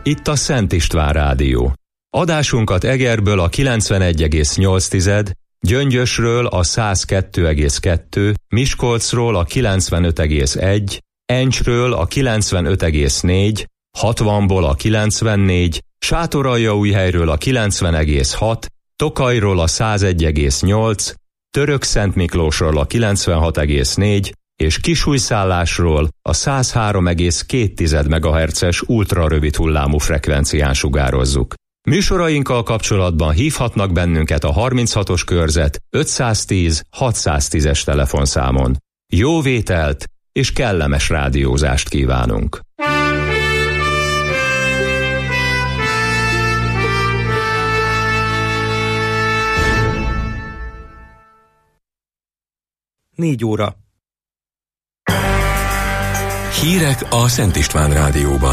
Itt a Szent István Rádió. Adásunkat Egerből a 91,8, Gyöngyösről a 102,2, Miskolcról a 95,1, Encsről a 95,4, 60-ból a 94, Sátoraljaújhelyről a 90,6, Tokajról a 101,8, Törökszentmiklósról a 96,4 és Kisújszállásról a 103,2 MHz-es ultrarövid hullámú frekvencián sugározzuk. Műsorainkkal kapcsolatban hívhatnak bennünket a 36-os körzet 510 610-es telefonszámon. Jó vételt és kellemes rádiózást kívánunk! Négy óra. Hírek a Szent István Rádióban.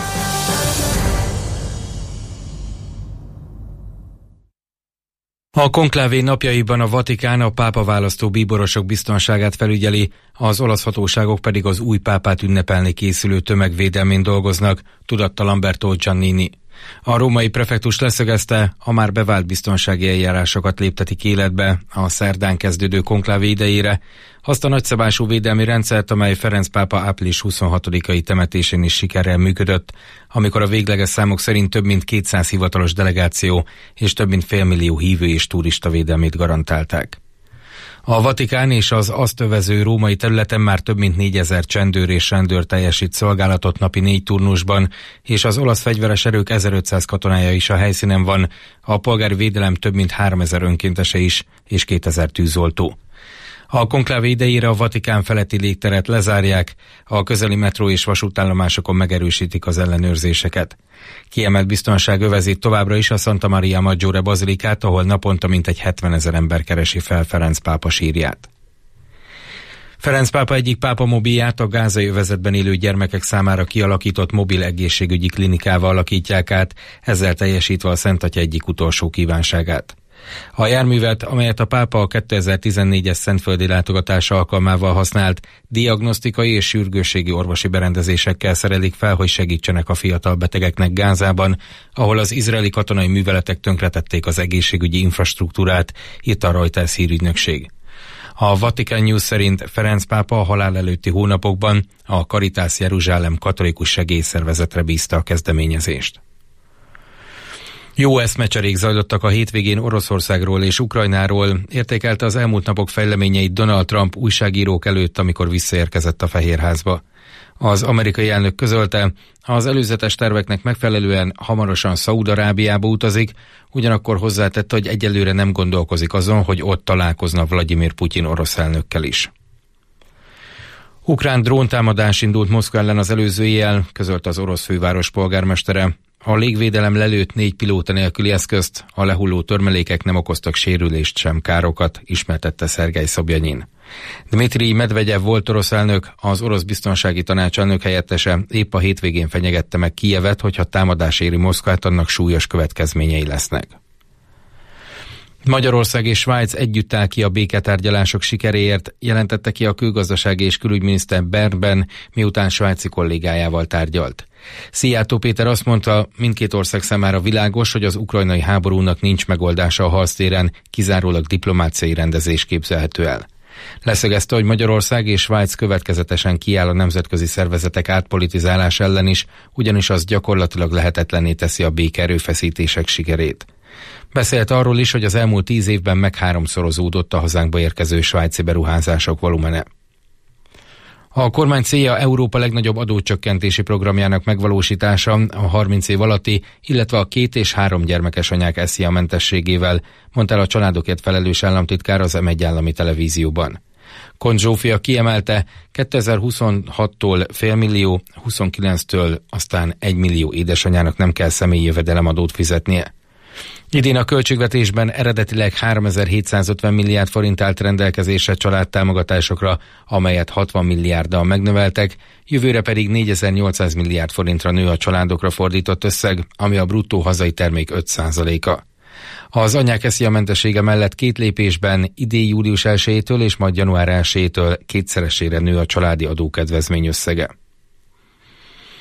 A konklávé napjaiban a Vatikán a pápaválasztó bíborosok biztonságát felügyeli, az olasz hatóságok pedig az új pápát ünnepelni készülő tömegvédelmén dolgoznak, tudatta Lamberto Giannini. A római prefektus leszögezte, a már bevált biztonsági eljárásokat léptetik életbe a szerdán kezdődő konklávé idejére, azt a nagyszabású védelmi rendszert, amely Ferenc pápa április 26-ai temetésén is sikerrel működött, amikor a végleges számok szerint több mint 200 hivatalos delegáció és több mint 500 000 hívő és turista védelmét garantálták. A Vatikán és az azt övező római területen már több mint 4000 csendőr és rendőr teljesít szolgálatot napi 4 turnusban, és az olasz fegyveres erők 1500 katonája is a helyszínen van, a polgári védelem több mint 3000 önkéntese is, és 2000 tűzoltó. A konklávé idejére a Vatikán feletti légteret lezárják, a közeli metró és vasútállomásokon megerősítik az ellenőrzéseket. Kiemelt biztonság övezi továbbra is a Santa Maria Maggiore bazilikát, ahol naponta mintegy 70 000 ember keresi fel Ferenc pápa sírját. Ferenc pápa egyik pápamobilját a gázai övezetben élő gyermekek számára kialakított mobil egészségügyi klinikával alakítják át, ezzel teljesítve a Szent Atya egyik utolsó kívánságát. A járművet, amelyet a pápa a 2014-es szentföldi látogatása alkalmával használt, diagnosztikai és sürgősségi orvosi berendezésekkel szerelik fel, hogy segítsenek a fiatal betegeknek Gázában, ahol az izraeli katonai műveletek tönkretették az egészségügyi infrastruktúrát, írta a Reuters hírügynökség. A Vatican News szerint Ferenc pápa a halál előtti hónapokban a Caritas Jeruzsálem katolikus segélyszervezetre bízta a kezdeményezést. Jó eszmecserék zajlottak a hétvégén Oroszországról és Ukrajnáról, értékelte az elmúlt napok fejleményeit Donald Trump újságírók előtt, amikor visszaérkezett a Fehérházba. Az amerikai elnök közölte, az előzetes terveknek megfelelően hamarosan Szaúd-Arábiába utazik, ugyanakkor hozzátette, hogy egyelőre nem gondolkozik azon, hogy ott találkozna Vladimir Putyin orosz elnökkel is. Ukrán dróntámadás indult Moszkva ellen az előző éjjel, közölte az orosz főváros polgármestere. A légvédelem lelőtt 4 pilóta nélküli eszközt, a lehulló törmelékek nem okoztak sérülést sem károkat, ismertette Szergej Szobjanyin. Dmitrij Medvegyev volt orosz elnök, az orosz biztonsági tanács elnök helyettese épp a hétvégén fenyegette meg Kijevet, hogyha támadás éri Moszkvát, annak súlyos következményei lesznek. Magyarország és Svájc együtt áll ki a béketárgyalások sikeréért, jelentette ki a külgazdasági és külügyminiszter Bernben, miután svájci kollégájával tárgyalt. Szijjártó Péter azt mondta, mindkét ország számára világos, hogy az ukrajnai háborúnak nincs megoldása a harctéren, kizárólag diplomáciai rendezés képzelhető el. Leszögezte, hogy Magyarország és Svájc következetesen kiáll a nemzetközi szervezetek átpolitizálás ellen is, ugyanis az gyakorlatilag lehetetlenné teszi a békeerőfeszítések sikerét. Beszélt arról is, hogy az elmúlt 10 évben megháromszorozódott a hazánkba érkező svájci beruházások volumene. A kormány célja Európa legnagyobb adócsökkentési programjának megvalósítása a 30 év alatti, illetve a 2 és 3 gyermekes anyák SZIA mentességével, mondta el a családokért felelős államtitkár az M1 állami televízióban. Kont Zsófia kiemelte, 2026-tól $500 000, 29-től aztán 1 millió édesanyának nem kell személyi jövedelemadót fizetnie. Idén a költségvetésben eredetileg 3750 milliárd forint állt rendelkezésre családtámogatásokra, amelyet 60 milliárddal megnöveltek, jövőre pedig 4800 milliárd forintra nő a családokra fordított összeg, ami a bruttó hazai termék 5%-a. Az anyák SZIA mentessége mellett 2 lépésben idén július 1-től és majd január 1-től 2-szeresére nő a családi adókedvezmény összege.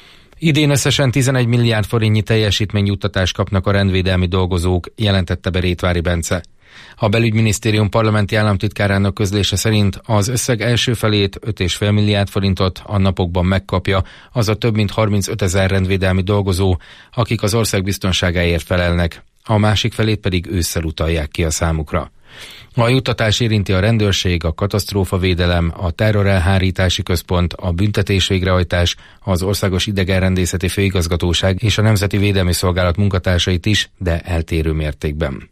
Idén összesen 11 milliárd forintnyi teljesítményjuttatást kapnak a rendvédelmi dolgozók, jelentette be Rétvári Bence. A belügyminisztérium parlamenti államtitkárának közlése szerint az összeg első felét 5,5 milliárd forintot a napokban megkapja az a több mint 35 000 rendvédelmi dolgozó, akik az ország biztonságáért felelnek, a másik felét pedig ősszel utalják ki a számukra. A juttatás érinti a rendőrség, a katasztrófavédelem, a terrorelhárítási központ, a büntetésvégrehajtás, az Országos Idegenrendészeti Főigazgatóság és a Nemzeti Védelmi Szolgálat munkatársait is, de eltérő mértékben.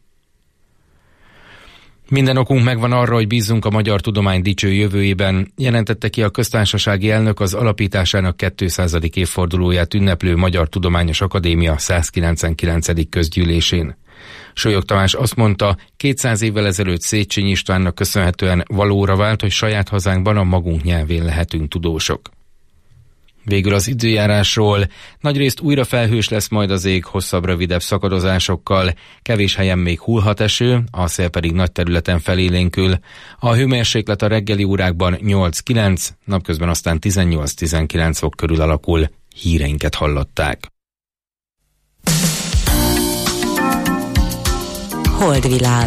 Minden okunk megvan arra, hogy bízzunk a magyar tudomány dicső jövőjében, jelentette ki a köztársasági elnök az alapításának 200. évfordulóját ünneplő Magyar Tudományos Akadémia 199. közgyűlésén. Solyog Tamás azt mondta, 200 évvel ezelőtt Széchenyi Istvánnak köszönhetően valóra vált, hogy saját hazánkban a magunk nyelvén lehetünk tudósok. Végül az időjárásról. Nagyrészt újra felhős lesz majd az ég hosszabb, rövidebb szakadozásokkal, kevés helyen még hullhat eső, a szél pedig nagy területen felélénkül. A hőmérséklet a reggeli órákban 8-9, napközben aztán 18-19 fok körül alakul. Híreinket hallották. Holdvilág.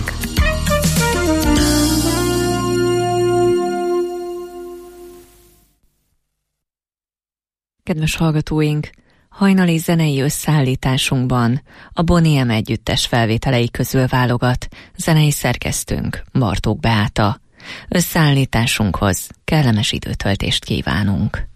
Kedves hallgatóink, hajnali zenei összeállításunkban a Boniem együttes felvételei közül válogat zenei szerkesztőnk, Bartók Beáta. Összeállításunkhoz kellemes időtöltést kívánunk.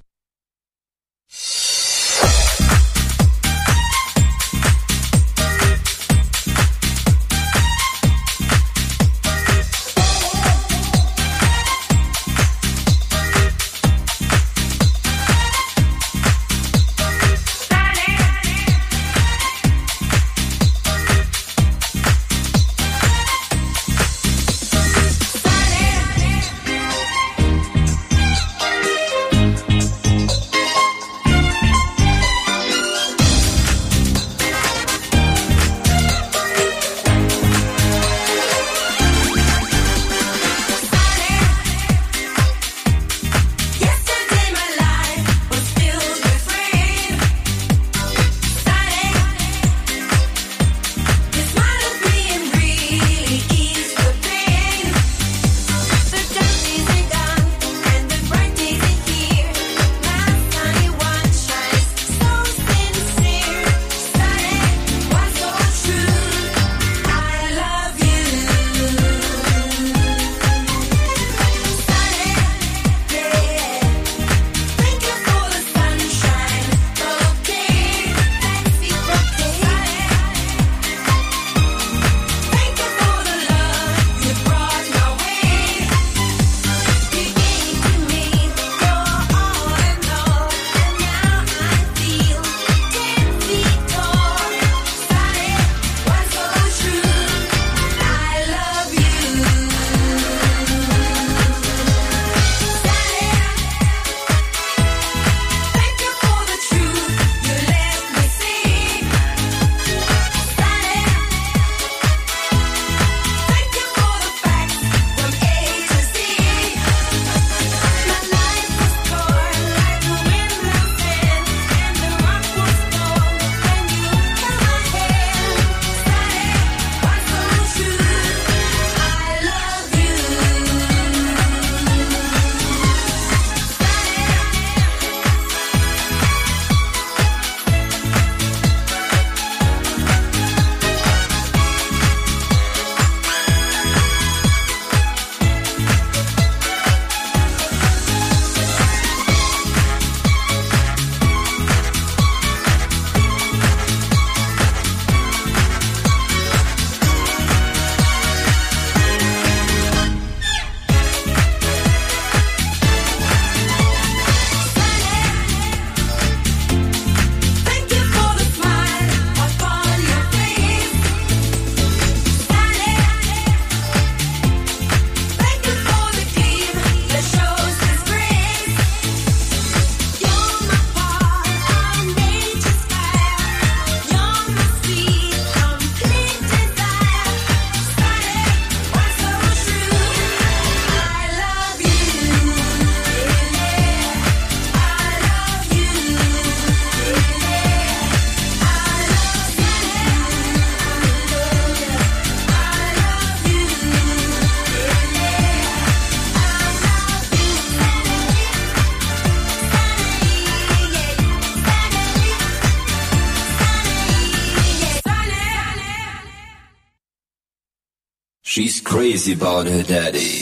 She's crazy about her daddy.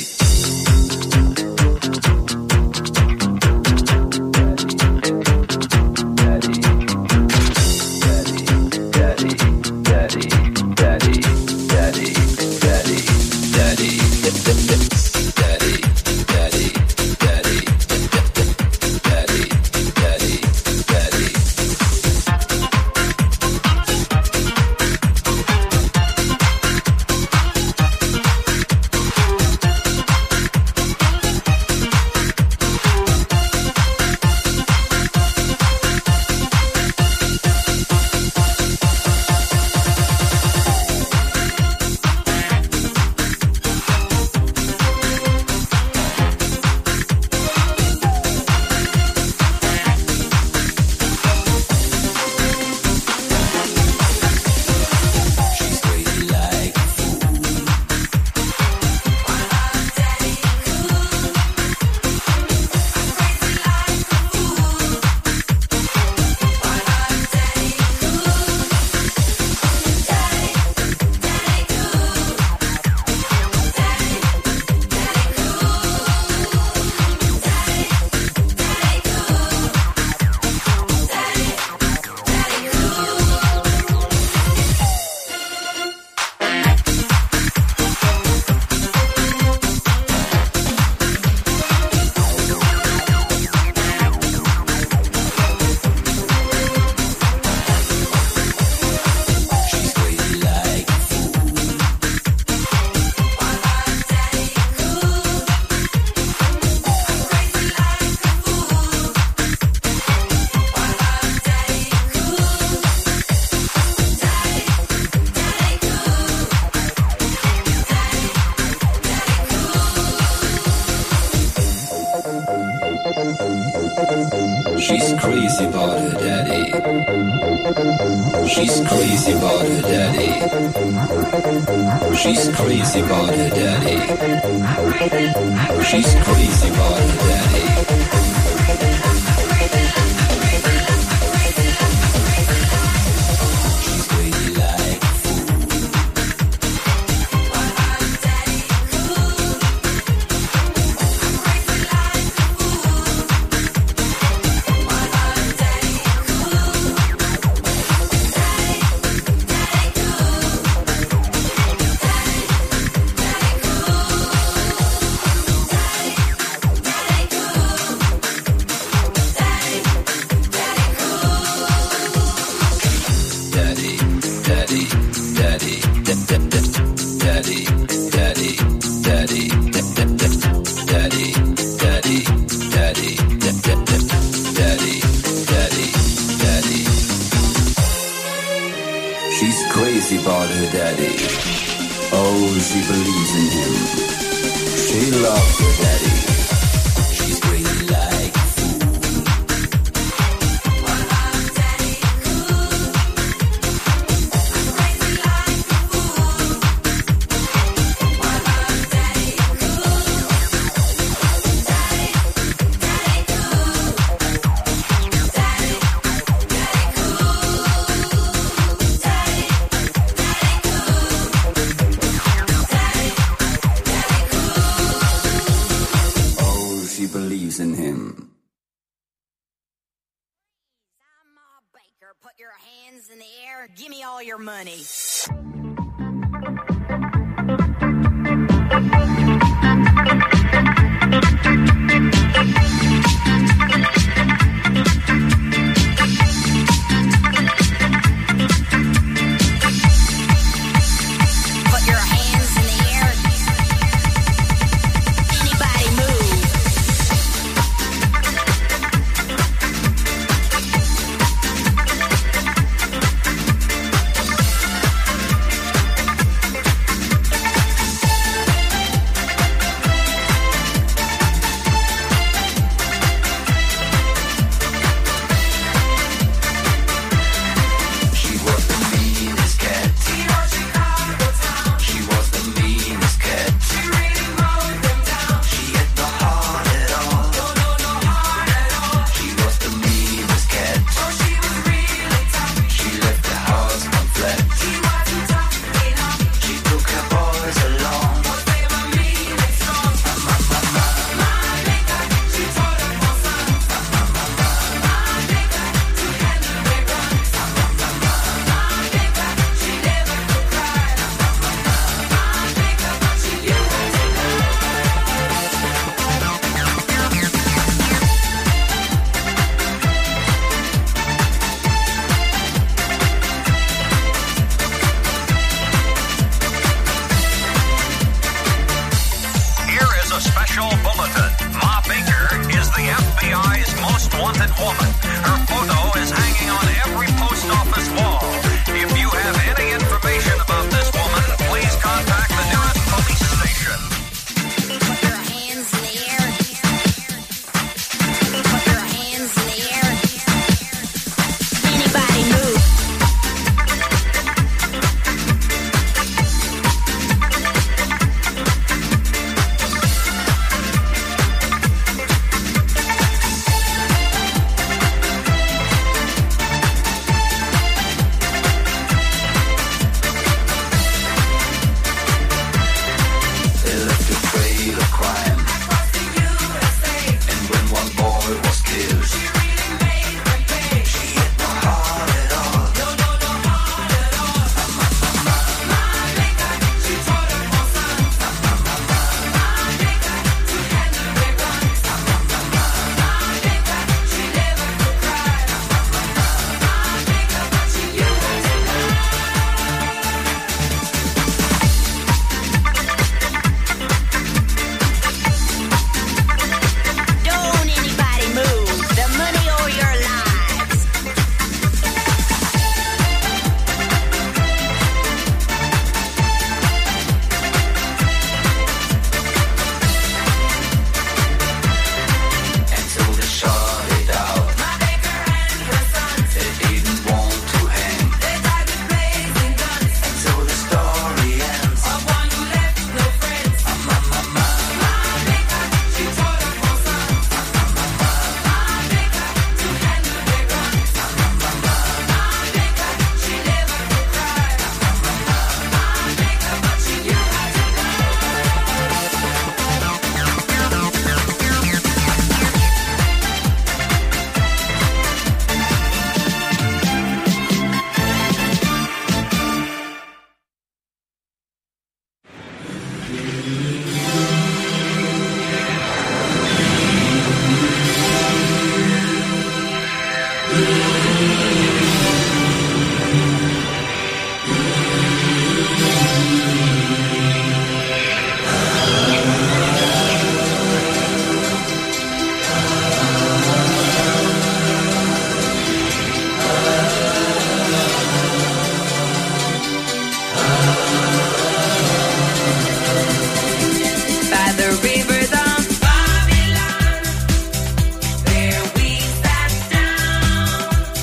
She's crazy about her daddy. She's crazy about her daddy. She's crazy about her daddy. She's crazy about her daddy. Babylon, there we sat down.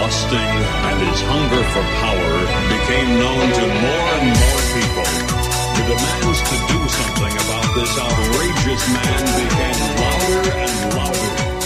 lusting and his hunger for power became known to more and more people. The demands to do something about this outrageous man became louder and louder.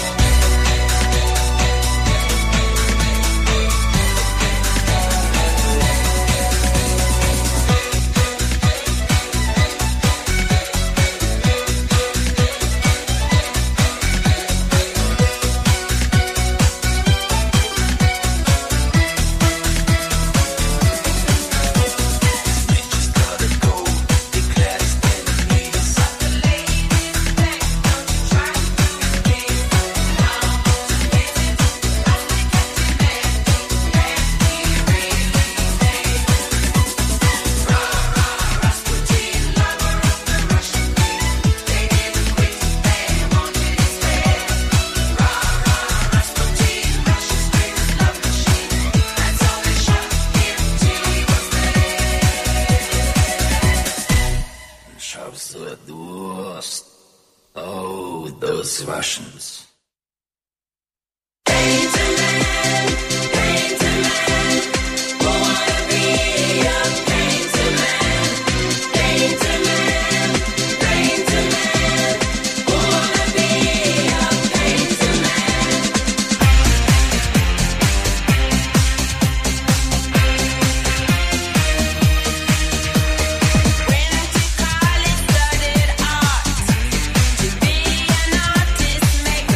Oh, those Russians. Make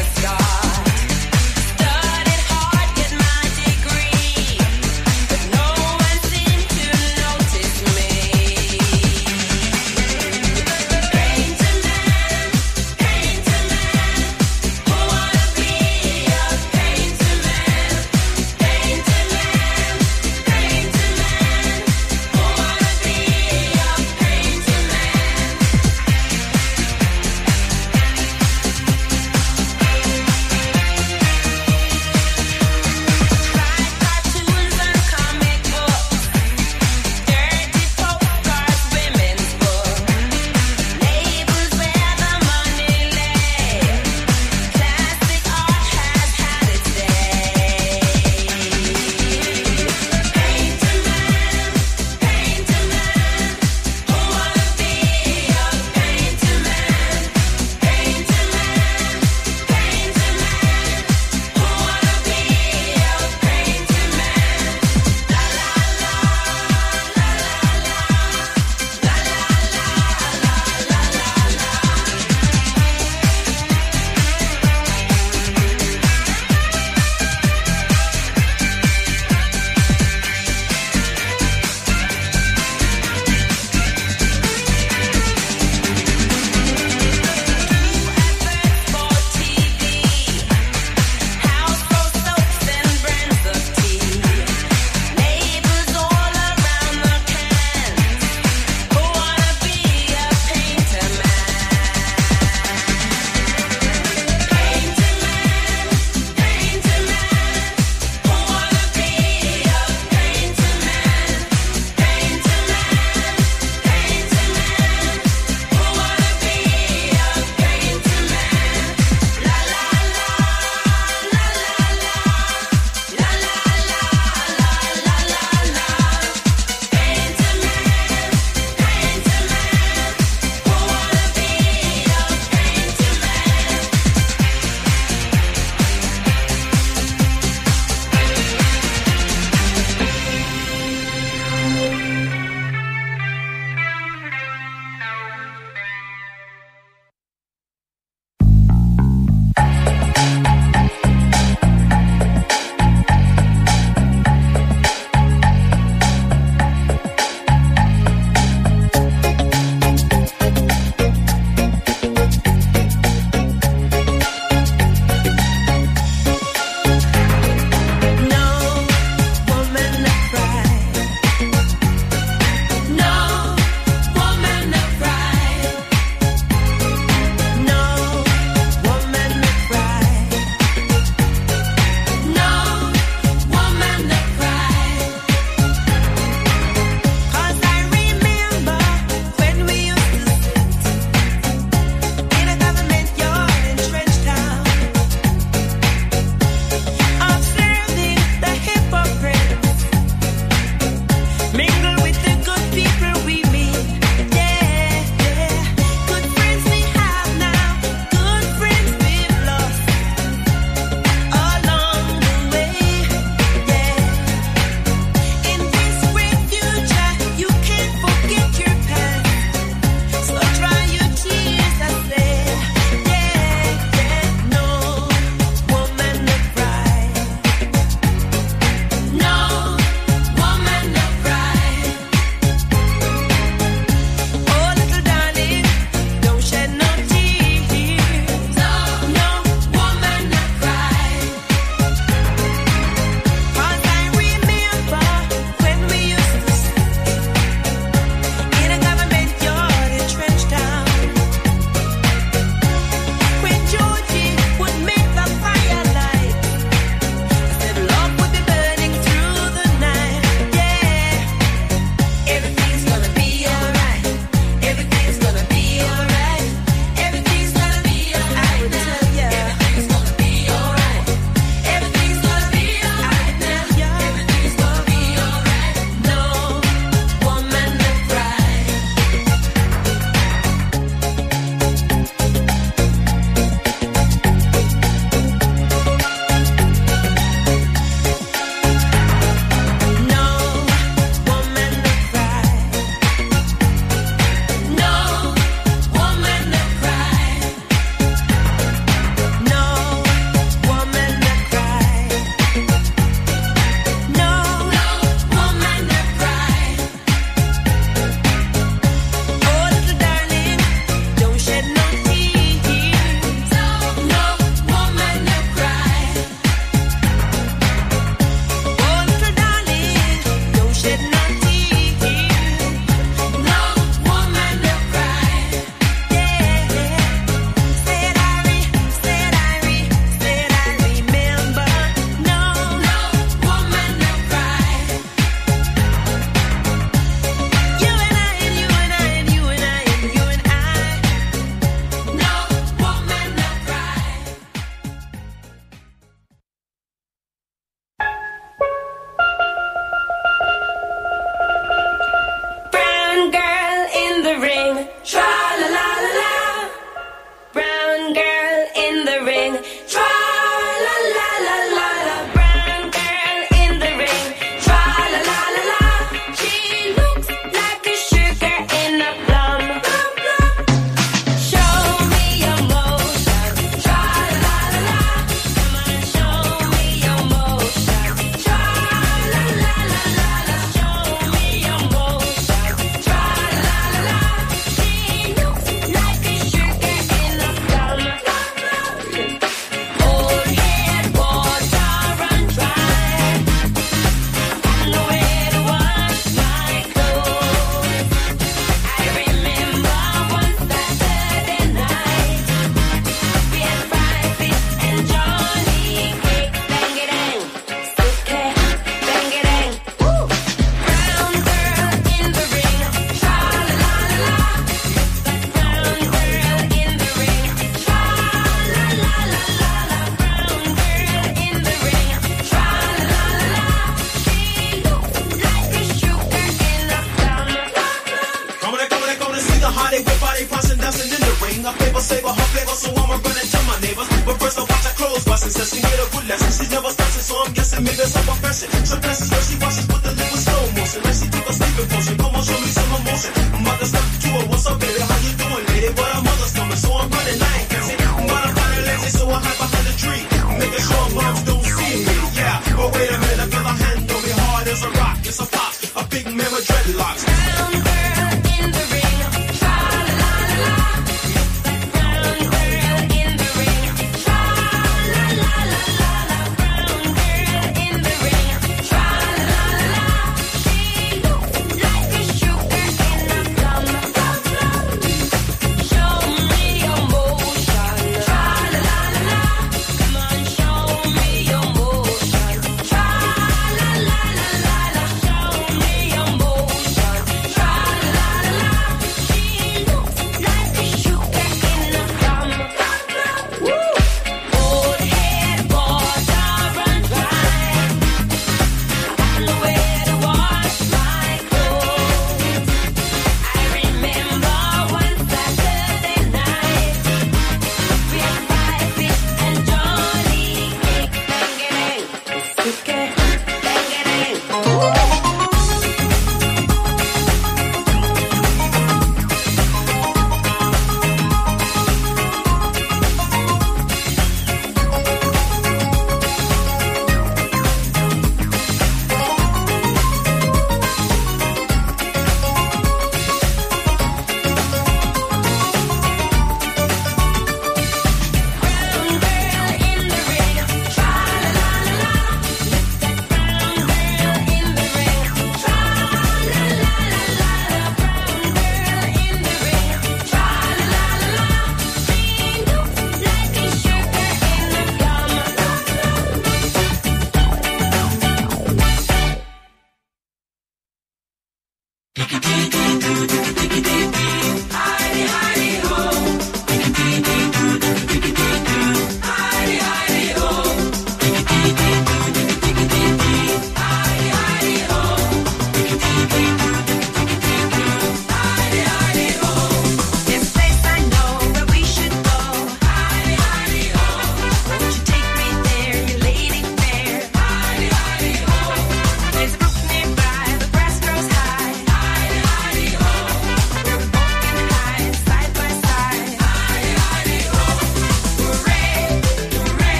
savor her flavor, so I'ma run and tell my neighbors. But first I watch her clothes wash and says she made a good lesson. She never stressing, so I'm guessing maybe it's her profession. Some places where she washes with the liquid slow motion, like she took a sleeping potion. Come on, show me some emotion. I'm about to step to her. What's up, baby? How you doing, lady? But her mother's coming, so I'm running. I ain't catching. But I'm kinda lazy, so I hide behind the tree, making sure moms don't see me. Yeah, but wait a minute, I feel a hand on me hard as a rock. It's a pop, a big man with dreadlocks.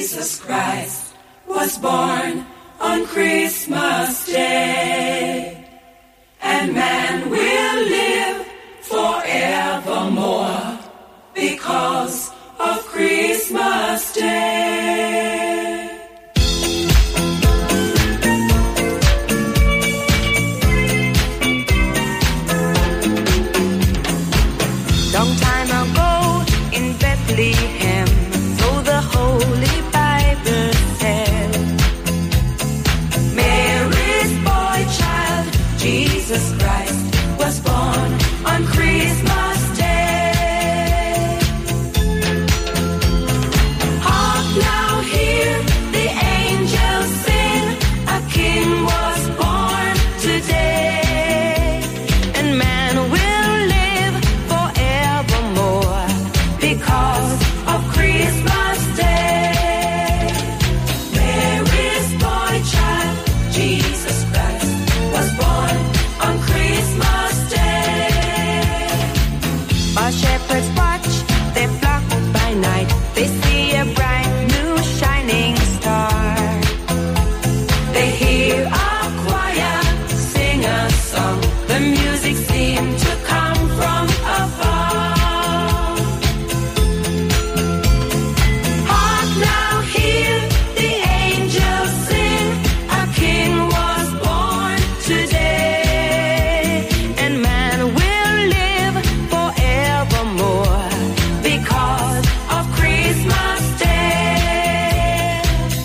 Jesus Christ was born on Christmas Day, and man will live forevermore because of Christmas Day. Long time ago in Bethlehem, so the Holy Bible said, Mary's boy child, Jesus Christ, was born on Christmas Day. Hark now, hear the angels sing, a king was born today, and man will live forevermore because of Christmas Day. Mary's boy child, Jesus Christ, was born on Christmas Day. While shepherds watch their flock by night, they see a bright new shining star. They hear a choir sing a song, the music seemed to come from afar. Hark now, hear the angels sing, a king was born today, and man will live forevermore because of Christmas Day.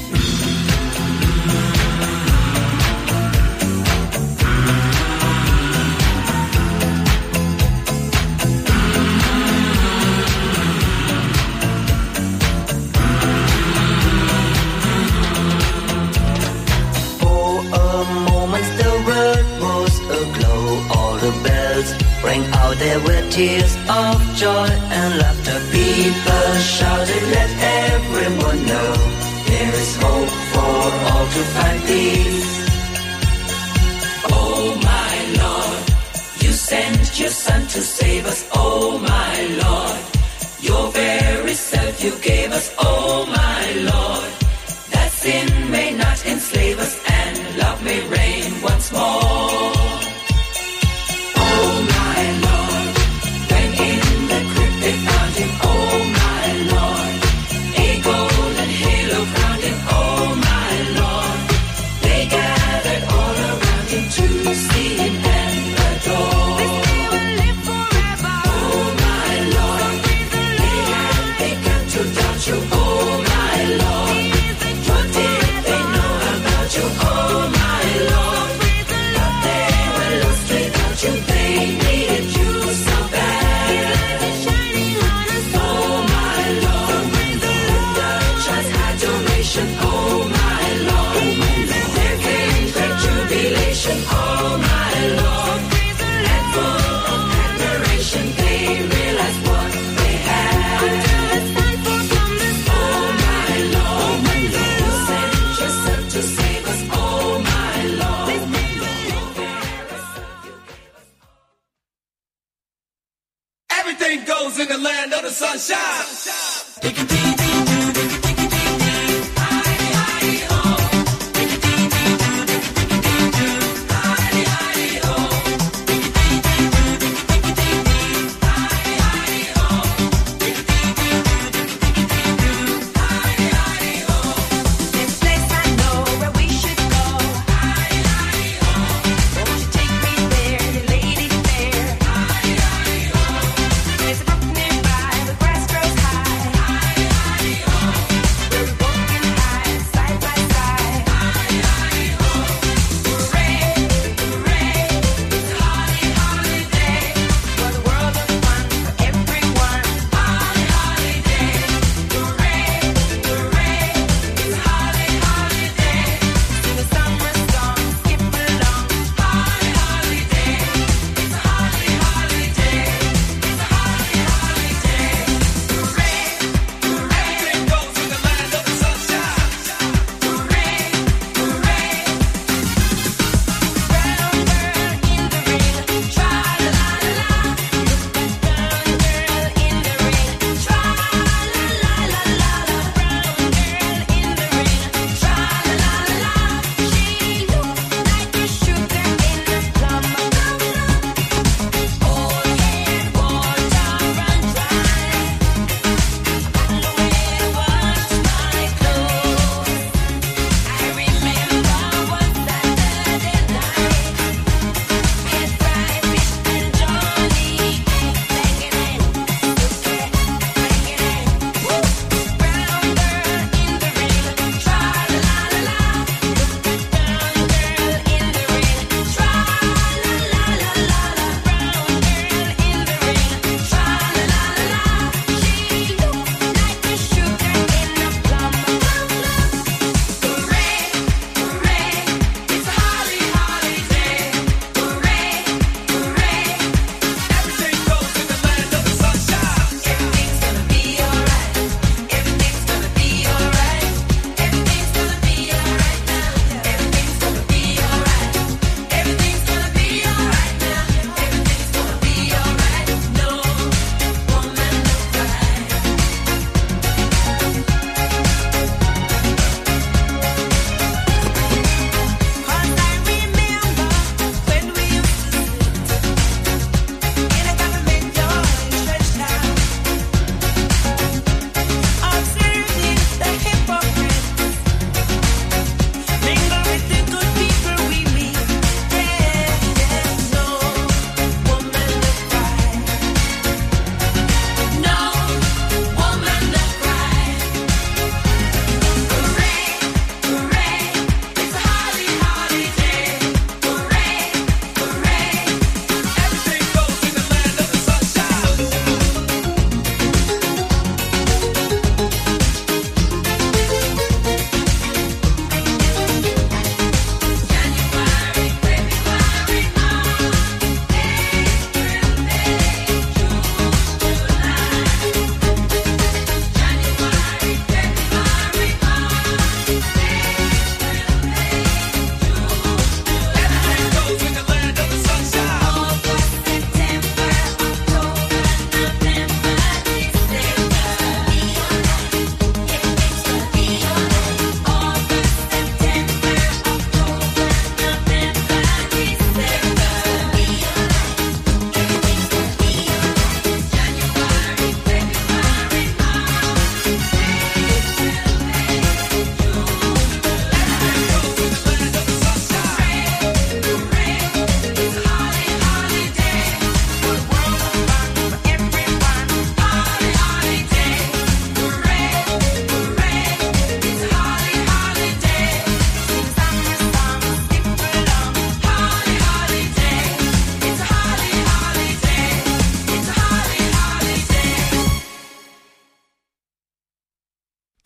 For a moment the world was aglow. All the bells rang out, there were tears of joy and laughter. People shouted, let everyone know there is hope for all to find peace. Oh my Lord, you sent your Son to save us. Oh my Lord, your very self you gave us. Oh my Lord, that sin may not enslave us and love may reign once more. Oh my Lord, when in the crypt they found him. Oh my Lord, a golden halo crowned him. Oh my Lord, they gathered all around him to see him and adore. Oh my Lord, they had begun to doubt you. Oh my Lord, what did they know about you? Oh my Lord, but they were lost without you. They needed you so bad. Oh my Lord, the church adoration. Oh my Lord, there came great jubilation. Oh my Lord, and full of admiration they realized what they had. Oh my Lord, you sent yourself to save us. Oh my Lord, Everything goes in the land of the sunshine. This place I know where we should go. Won't you take me there, the lady fair? There's a brook nearby, the grass grows high.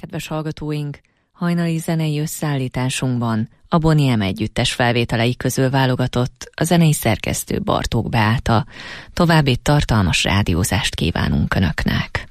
Kedves hallgatóink, hajnali zenei összeállításunkban a Boney M együttes felvételei közül válogatott a zenei szerkesztő Bartók Beáta. További tartalmas rádiózást kívánunk Önöknek.